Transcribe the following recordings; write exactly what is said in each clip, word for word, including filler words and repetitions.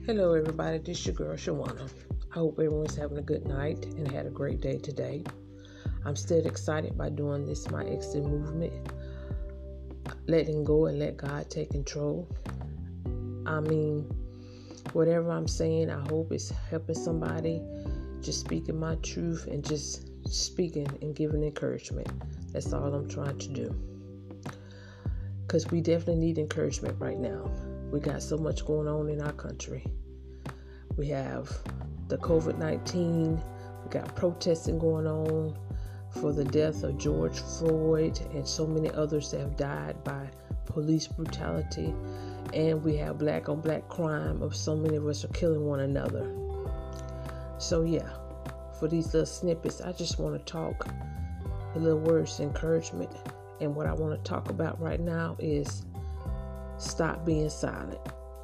Hello, everybody. This is your girl, Shawana. I hope everyone's having a good night and had a great day today. I'm still excited by doing this, my exit movement, letting go and let God take control. I mean, whatever I'm saying, I hope it's helping somebody, just speaking my truth and just speaking and giving encouragement. That's all I'm trying to do. Because we definitely need encouragement right now. We got so much going on in our country. We have the covid nineteen. We got protesting going on for the death of George Floyd and so many others that have died by police brutality. And we have black on black crime of so many of us are killing one another. So yeah, for these little snippets, I just want to talk a little words of encouragement. And what I want to talk about right now is stop being silent.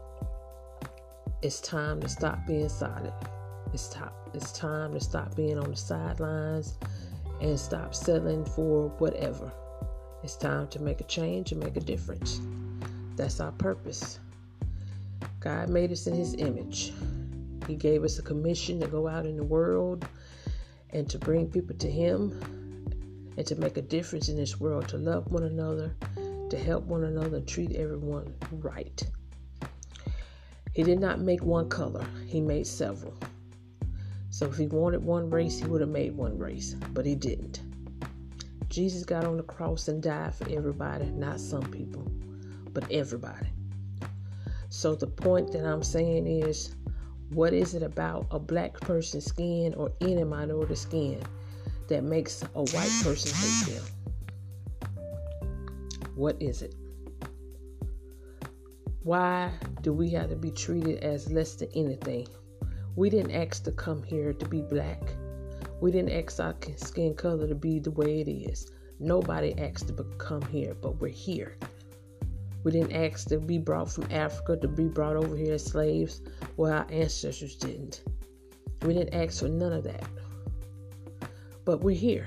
It's time to stop being silent. It's time, it's time to stop being on the sidelines and stop settling for whatever. It's time to make a change and make a difference. That's our purpose. God made us in His image. He gave us a commission to go out in the world and to bring people to Him and to make a difference in this world, to love one another, to help one another, and treat everyone right. He did not make one color. He made several. So if He wanted one race, He would have made one race, but He didn't. Jesus got on the cross and died for everybody, not some people, but everybody. So the point that I'm saying is, what is it about a black person's skin or any minority skin that makes a white person hate them? What is it? Why do we have to be treated as less than anything? We didn't ask to come here to be black. We didn't ask our skin color to be the way it is. Nobody asked to come here, but we're here. We didn't ask to be brought from Africa, to be brought over here as slaves. Well, our ancestors didn't. We didn't ask for none of that. But we're here.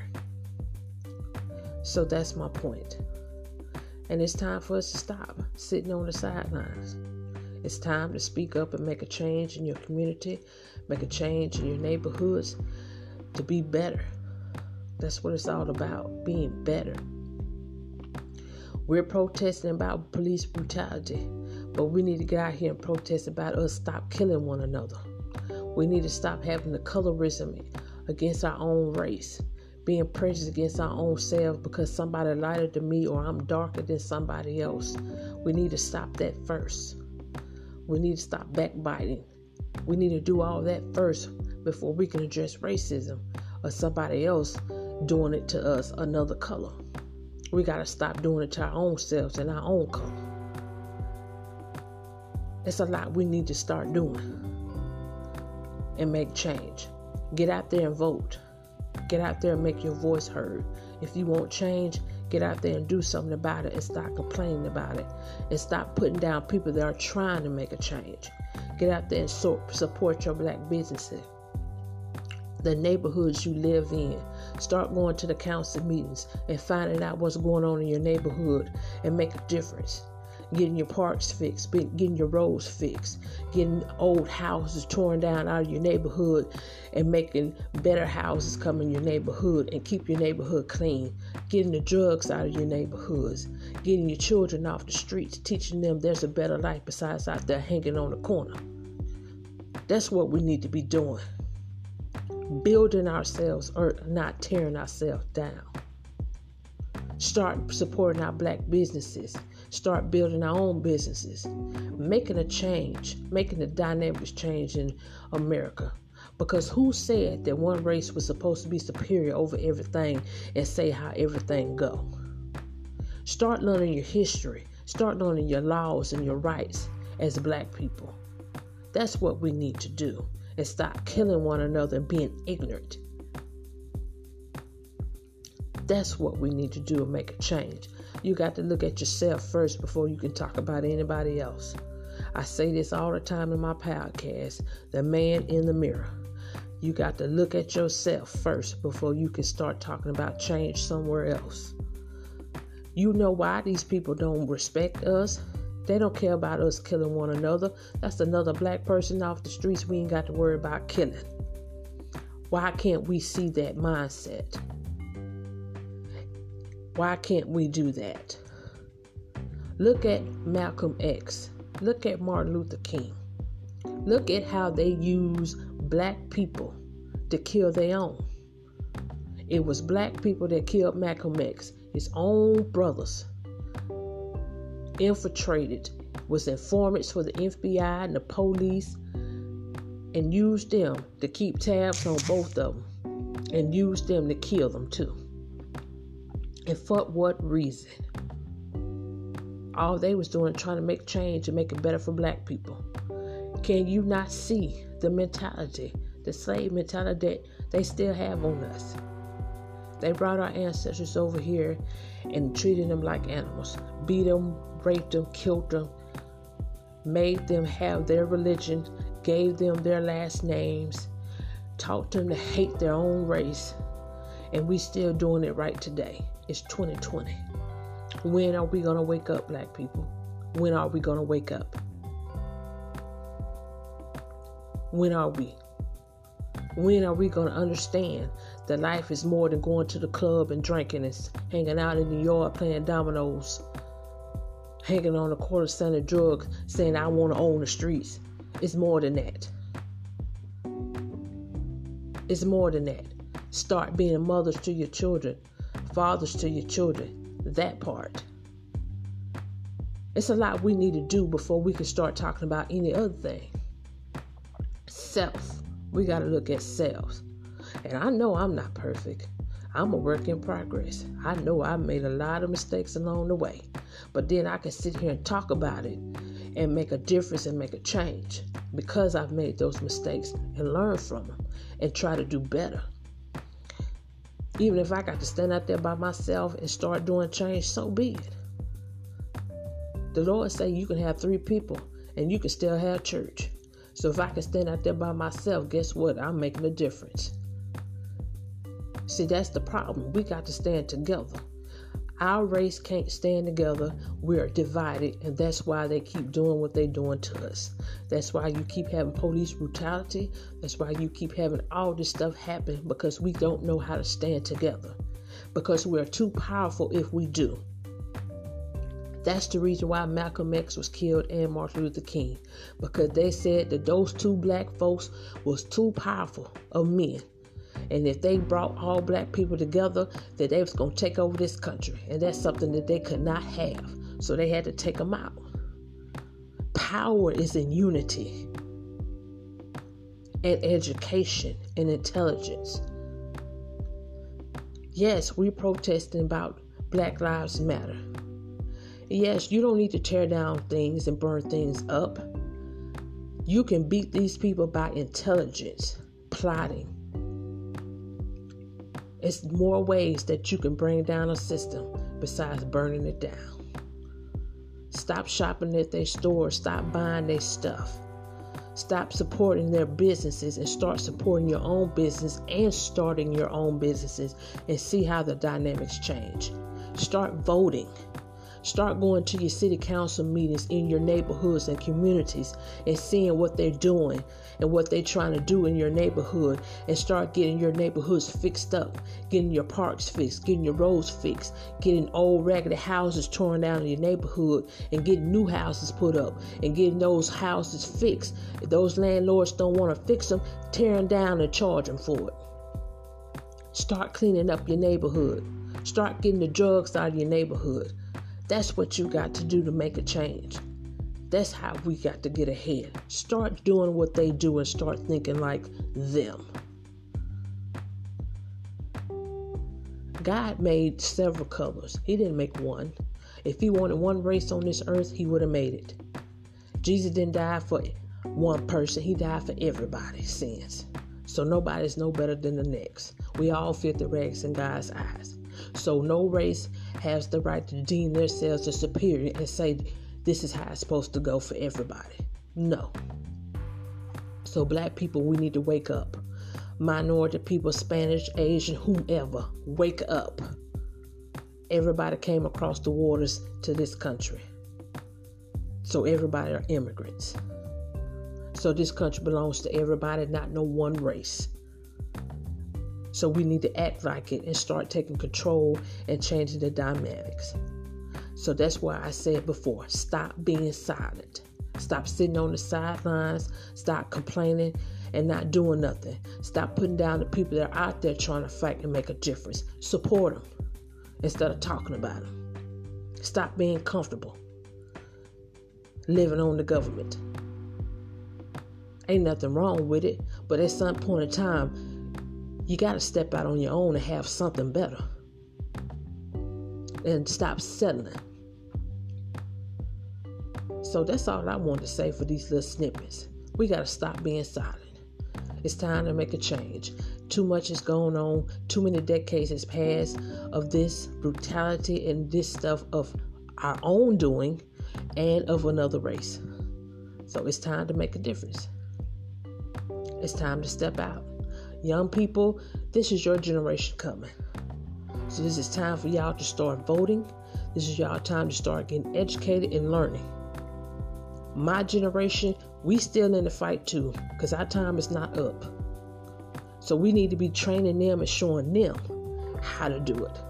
So that's my point. And it's time for us to stop sitting on the sidelines. It's time to speak up and make a change in your community, make a change in your neighborhoods to be better. That's what it's all about, being better. We're protesting about police brutality, but we need to get out here and protest about us stop killing one another. We need to stop having the colorism against our own race, being prejudiced against our own selves because somebody lighter than me or I'm darker than somebody else. We need to stop that first. We need to stop backbiting. We need to do all that first before we can address racism or somebody else doing it to us another color. We got to stop doing it to our own selves and our own color. It's a lot we need to start doing and make change. Get out there and vote. Get out there and make your voice heard. If you want change, get out there and do something about it and stop complaining about it. And stop putting down people that are trying to make a change. Get out there and so- support your black businesses. The neighborhoods you live in. Start going to the council meetings and finding out what's going on in your neighborhood and make a difference. Getting your parks fixed, getting your roads fixed, getting old houses torn down out of your neighborhood and making better houses come in your neighborhood and keep your neighborhood clean. Getting the drugs out of your neighborhoods, getting your children off the streets, teaching them there's a better life besides out there hanging on the corner. That's what we need to be doing. Building ourselves or not tearing ourselves down. Start supporting our black businesses. Start building our own businesses. Making a change. Making the dynamics change in America. Because who said that one race was supposed to be superior over everything and say how everything go? Start learning your history. Start learning your laws and your rights as black people. That's what we need to do. And stop killing one another and being ignorant. That's what we need to do and make a change. You got to look at yourself first before you can talk about anybody else. I say this all the time in my podcast, the man in the mirror. You got to look at yourself first before you can start talking about change somewhere else. You know why these people don't respect us? They don't care about us killing one another. That's another black person off the streets we ain't got to worry about killing. Why can't we see that mindset? Why can't we do that? Look at Malcolm X. Look at Martin Luther King. Look at how they use black people to kill their own. It was black people that killed Malcolm X. His own brothers infiltrated, was informants for the F B I and the police, and used them to keep tabs on both of them, and used them to kill them too. And for what reason? All they was doing, trying to make change and make it better for black people. Can you not see the mentality, the slave mentality that they still have on us? They brought our ancestors over here and treated them like animals, beat them, raped them, killed them, made them have their religion, gave them their last names, taught them to hate their own race, and we still doing it right today. It's twenty twenty. When are we going to wake up, black people? When are we going to wake up? When are we? When are we going to understand that life is more than going to the club and drinking and hanging out in the yard playing dominoes, hanging on a quarter cent of drugs, saying I want to own the streets? It's more than that. It's more than that. Start being mothers to your children, fathers to your children. That part. It's a lot we need to do before we can start talking about any other thing. Self. We got to look at selves. And I know I'm not perfect. I'm a work in progress. I know I made a lot of mistakes along the way. But then I can sit here and talk about it and make a difference and make a change because I've made those mistakes and learn from them and try to do better. Even if I got to stand out there by myself and start doing change, so be it. The Lord say you can have three people and you can still have church. So if I can stand out there by myself, guess what? I'm making a difference. See, that's the problem. We got to stand together. Our race can't stand together. We're divided, and that's why they keep doing what they're doing to us. That's why you keep having police brutality. That's why you keep having all this stuff happen, because we don't know how to stand together. Because we're too powerful if we do. That's the reason why Malcolm X was killed and Martin Luther King. Because they said that those two black folks was too powerful of men. And if they brought all black people together, that they was going to take over this country. And that's something that they could not have. So they had to take them out. Power is in unity. And education and intelligence. Yes, we're protesting about Black Lives Matter. Yes, you don't need to tear down things and burn things up. You can beat these people by intelligence, plotting. It's more ways that you can bring down a system besides burning it down. Stop shopping at their stores. Stop buying their stuff. Stop supporting their businesses and start supporting your own business and starting your own businesses and see how the dynamics change. Start voting. Start going to your city council meetings in your neighborhoods and communities and seeing what they're doing and what they're trying to do in your neighborhood, and start getting your neighborhoods fixed up, getting your parks fixed, getting your roads fixed, getting old raggedy houses torn down in your neighborhood and getting new houses put up and getting those houses fixed. If those landlords don't want to fix them, tear them down and charge them for it. Start cleaning up your neighborhood. Start getting the drugs out of your neighborhood. That's what you got to do to make a change. That's how we got to get ahead. Start doing what they do and start thinking like them. God made several colors. He didn't make one. If he wanted one race on this earth, he would have made it. Jesus didn't die for one person. He died for everybody's sins. So nobody's no better than the next. We all filthy rags in God's eyes. So no race has the right to deem themselves the superior and say, this is how it's supposed to go for everybody. No. So black people, we need to wake up. Minority people, Spanish, Asian, whomever, wake up. Everybody came across the waters to this country. So everybody are immigrants. So this country belongs to everybody, not no one race. So we need to act like it and start taking control and changing the dynamics. So that's why I said before, stop being silent. Stop sitting on the sidelines. Stop complaining and not doing nothing. Stop putting down the people that are out there trying to fight and make a difference. Support them instead of talking about them. Stop being comfortable living on the government. Ain't nothing wrong with it, but at some point in time, you got to step out on your own and have something better. And stop settling. So that's all I wanted to say for these little snippets. We got to stop being silent. It's time to make a change. Too much is going on. Too many decades has passed of this brutality and this stuff of our own doing and of another race. So it's time to make a difference. It's time to step out. Young people, this is your generation coming. So this is time for y'all to start voting. This is y'all time to start getting educated and learning. My generation, we still in the fight too, because our time is not up. So we need to be training them and showing them how to do it.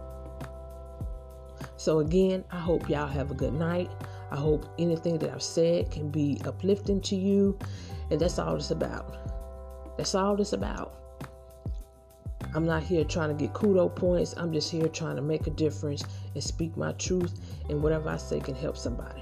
So again, I hope y'all have a good night. I hope anything that I've said can be uplifting to you. And that's all it's about. That's all it's about. I'm not here trying to get kudo points. I'm just here trying to make a difference and speak my truth. And whatever I say can help somebody.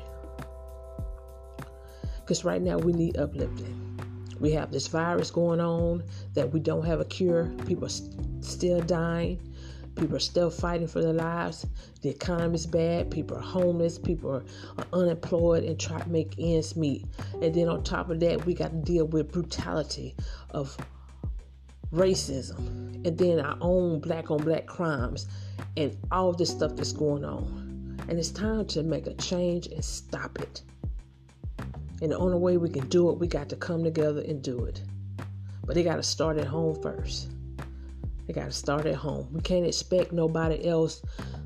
Because right now we need uplifting. We have this virus going on that we don't have a cure. People are st- still dying. People are still fighting for their lives. The economy is bad. People are homeless. People are, are unemployed and try to make ends meet. And then on top of that, we got to deal with brutality of racism. And then our own black on black crimes and all this stuff that's going on. And it's time to make a change and stop it. And the only way we can do it, we got to come together and do it. But they got to start at home first. They got to start at home. We can't expect nobody else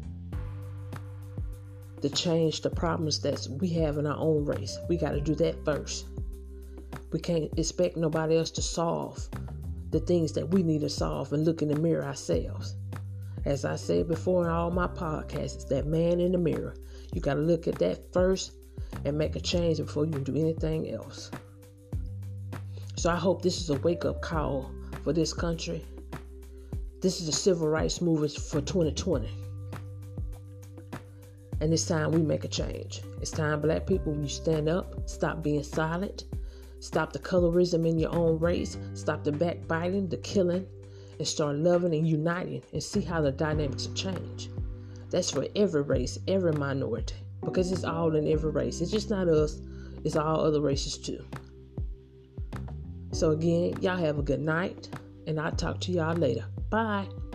to change the problems that we have in our own race. We got to do that first. We can't expect nobody else to solve the things that we need to solve and look in the mirror ourselves. As I said before in all my podcasts, it's that man in the mirror. You got to look at that first and make a change before you can do anything else. So I hope this is a wake-up call for this country. This is a civil rights movement for twenty twenty. And it's time we make a change. It's time, black people, you stand up, stop being silent, stop the colorism in your own race, stop the backbiting, the killing, and start loving and uniting and see how the dynamics will change. That's for every race, every minority. Because it's all in every race. It's just not us. It's all other races too. So again, y'all have a good night. And I'll talk to y'all later. Bye.